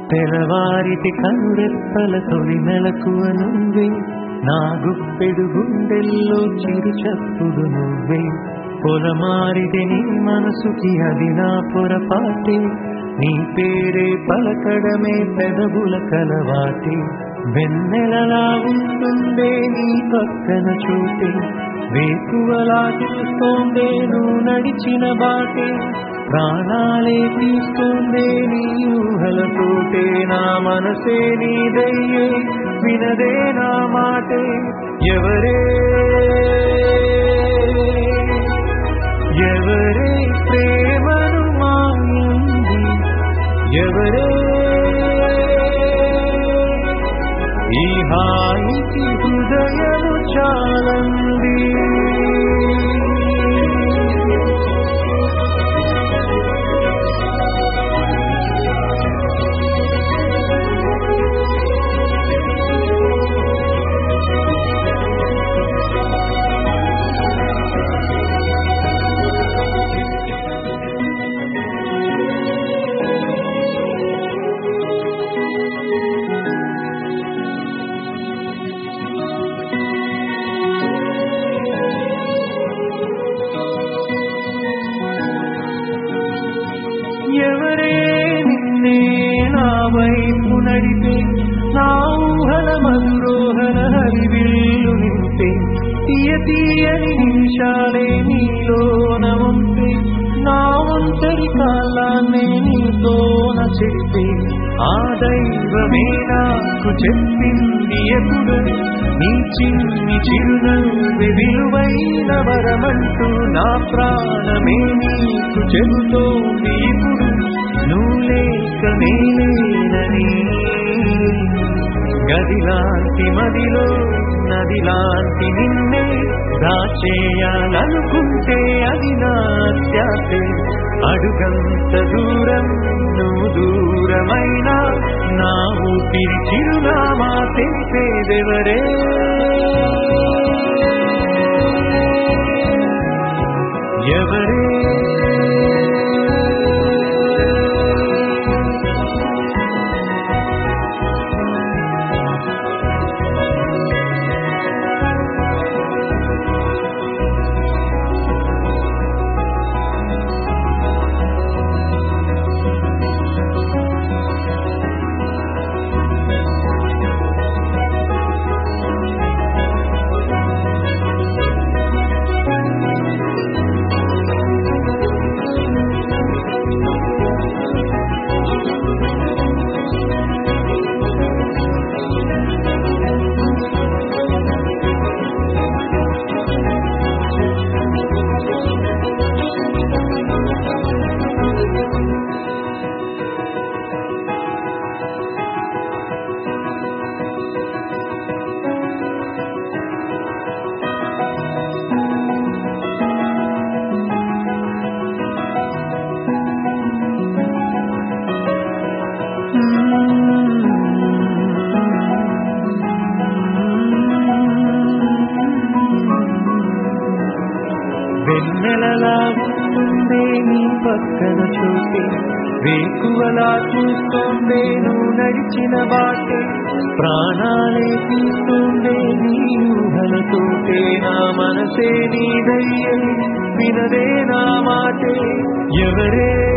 తెరవారితి కనురెప్పల తొలి మెలకువ నువ్వే, నా గుప్పెడు గుండెల్లో చిరు చప్పుడు నువ్వే. పొలమారితే నీ మనసుకి అది నా పొరపాటే, నీ పేరే పలకడమే పెదవుల కలవాటే. వెన్నెలలా ఉంటుందే నీ పక్కన చోటే, వేకువలా చూస్తోందే నువ్వు నడిచిన బాటే. ప్రాణాలే తీస్తోందే నీ ఊహలతోటే, నా మనసే నీదయ్యే వినదే నా మాటే. ఎవరే ఎవరే ప్రేమను మాయంది, ఎవరే ఈ హాయికి హృదయము చాలంది. ఎవరే నిన్నే నా వైపు నడిపే, నా ఊహల మధురోహల హరివిల్లు నింపే. తీయ తీయని నిమిషాలే నీలోన ఉంపే, నా ఒంటరి కాలాన్నే నీతోన చెప్పే. ఆ దైవమే నాకు చెప్పింది ఎప్పుడు, నీ చిన్ని చిరునవ్వే విలువైన వరమంటూ. నా ప్రాణమే నీకు చెబుతోంది ఇప్పుడు, నువ్వు లేక నేనేనని. గదిలాంటి మదిలో నదిలాంటి నిన్నే దాచేయాలనుకుంటే అది నా అత్యాసే. అడుగంత దూరం నువ్వు దూరమైనా, నా ఊపిరి చిరునామా తెలిపేదెవరే. ఎవరే వెన్నెలలా ఉంటుందే నీ పక్కన చోటే, వేకువలా చూస్తోందే నువ్వు నడిచిన బాటే. ప్రాణాలే తీస్తోందే నీ ఊహలతోటే, నా మనసే నీదయ్యే వినదే నా మాటే. ఎవరే